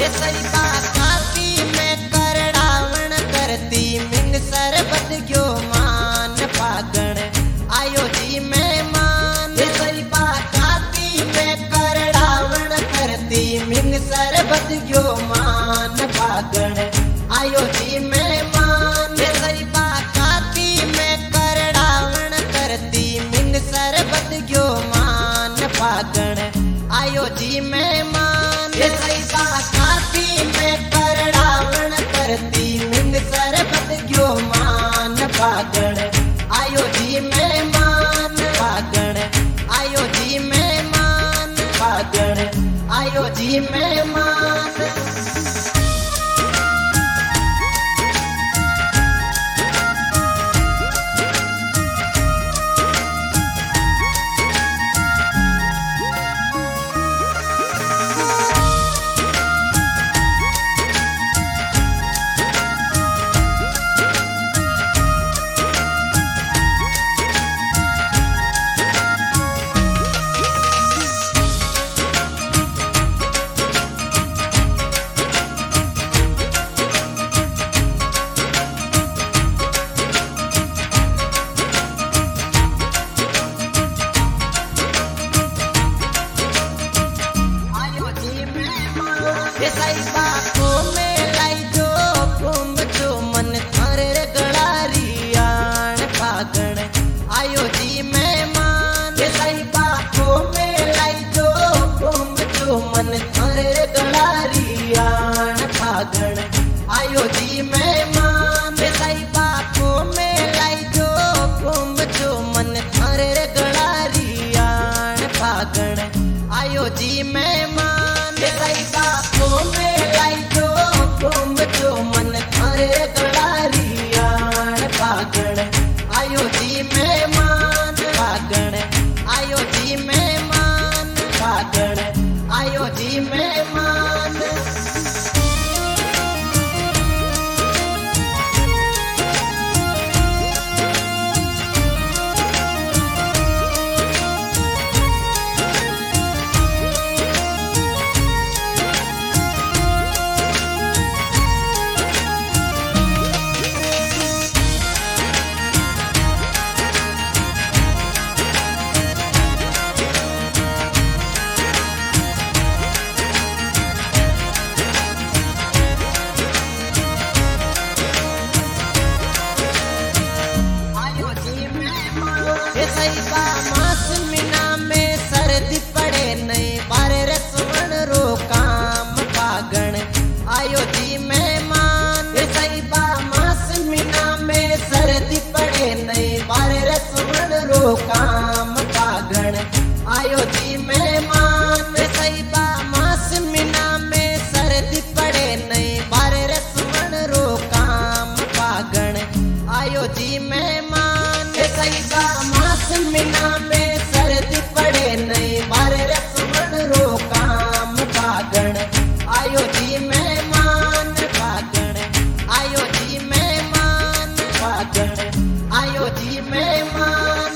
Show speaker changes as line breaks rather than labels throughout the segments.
सही काती में करड़ावण करती मिंग सरबत क्यों मान पागण आयो जी मेहमान सही काती में करड़ावण करती मिंग सरबत क्यों मान पागण आयो जी मेहमान सही काती में करड़ावण करती मिंग सरबत क्यों मान पागण आयो जी मेहमान सही काती में करड़ावण करती मिंग सरबत क्यों मान पागण आयो जी मेहमान पागण आयो जी मेहमान पागण आयो जी मेहमान सही बातों में लाई जो कुंभ जो मन थारे गड़ारियाण पागण आयो जी मेहमान सही बातों में लाई जो कुंभ जो मन थारे गड़ारियाण पागण आयो जी मेहमान सही बातों में लाई जो कुंभ जो मन थारे गड़ारियाण पागण आयो जी मेहमान सही बातों में लाई जो कुंभ जो मन थारे गड़ारियाण पागण आयो जी मेहमान पागण आयो जी मेहमान पागण आयो जी मेहमान सही मास मीना में सर्दी पड़े नहीं बारे रसवण रो काम पागण आयो जी मेहमान सही मास मीना में सर्दी पड़े नहीं बारे रसवण रो काम पागण आयो जी मेहमान सही मास मीना में सर्दी पड़े नहीं बारे रसवण रो काम पागण आयो जी मेहमान सही मास मीना में सर्दी पड़े नहीं बारे रसवण रो काम पागण आयो जी मेहमान पागण आयो जी मेहमान पागण आयो जी मेहमान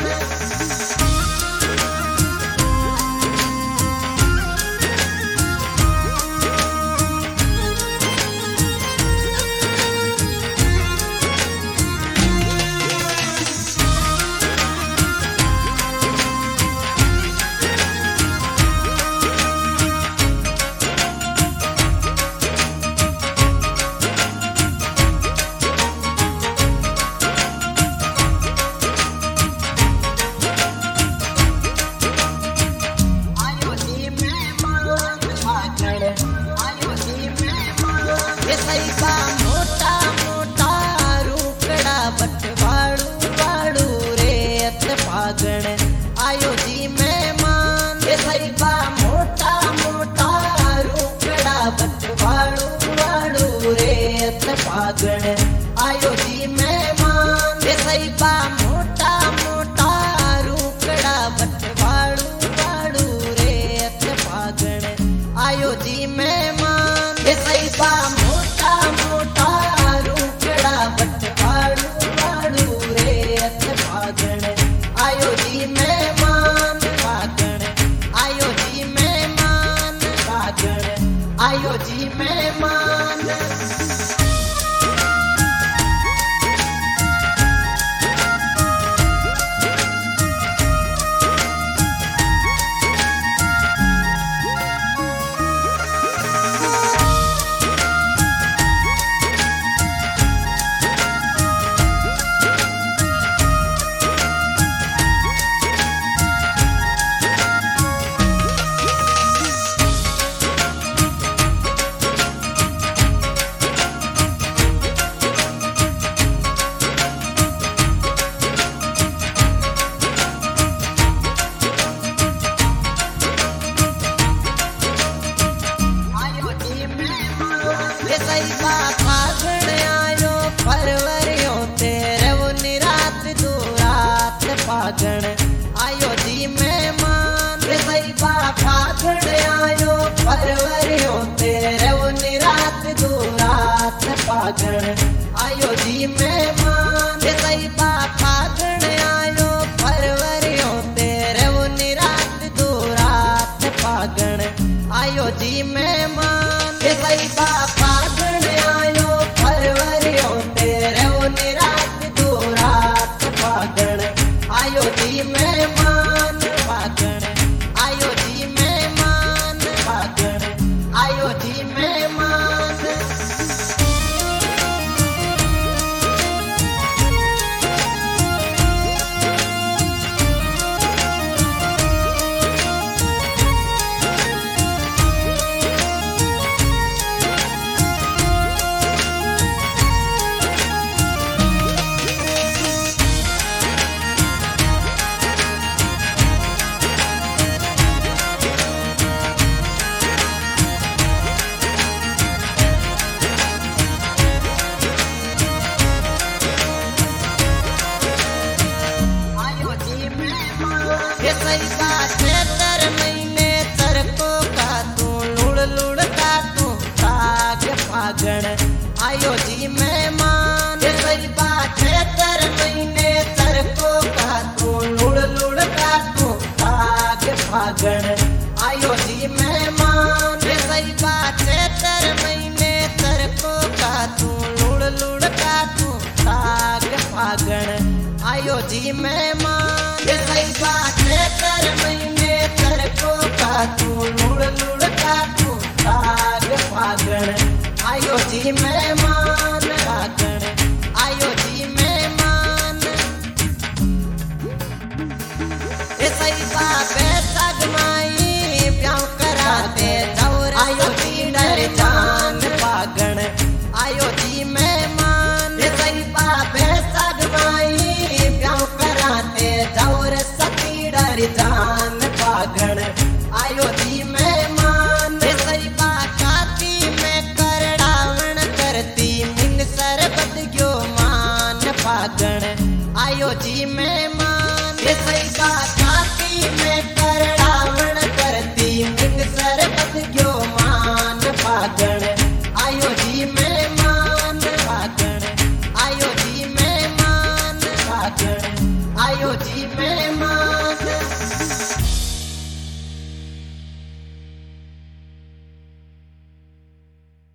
मोटा मोटा रूकड़ा बटवाड़ू वाड़ू रेत पागण आयो जी मेहमान सही मोटा मोटा रूकड़ा बटवाड़ू वाड़ू रेत पागण आयो जी मेहमान सही मोटा मोटा रूकड़ा बटवाड़ू वाड़ू रेत पागण आयो जी मेहमान सही मोटा मोटा रूकड़ा बटवाड़ू वाड़ू रेत पागण आयो जी मेहमान पागण आयो जी मेहमान पागण आयो जी मेहमान। फागण आयो फरवरियों तेरे वो निरात दो रात फागण आयो जी मेहमान। सही बा फागण आयो फरवरियों तेरे वो निरात दो रात फागण आयो जी मेहमान। सही बा फागण आयो फरवरियों तेरे वो निरात दो रात फागण आयो जी मेहमान। सही बा फागण आयो फरवरियों तेरे वो निरात दो रात फागण आयो जी मेहमान। फागण आयो जी मेहमान। फागण आयो जी मेहमान। सही बात है तर महीने तर को का तू लुड़ लुड़ का तू साग फागण आयो जी मेहमान। सही बात है तर महीने तर को का तू लुड़ लुड़ का तू साग फागण आयो जी मेहमान। सही बात है तर महीने तर को का तू लुड़ लुड़ का तू साग फागण आयो जी मेहमान। सही बात है तर महीने तर को का तू लुड़ लुड़ का तू साग फागण आयो जी मेहमान। फागण आयो जी मेहमान। सही बात है साग माई ब्याह करा दे दौर आयो जी डर जान फागण आयो जी मेहमान। सही बात है साग माई ब्याह करा दे दौर सती डर जान फागण आयो जी मेहमान। सही बात काती में कर डावण करती मिन सरबत गयो मान फागण आयो जी मेहमान। सही बात काती में कर डावण करती मिन सरबत गयो मान फागण आयो जी मेहमान। फागण आयो जी मेहमान। फागण आयो जी मेहमान।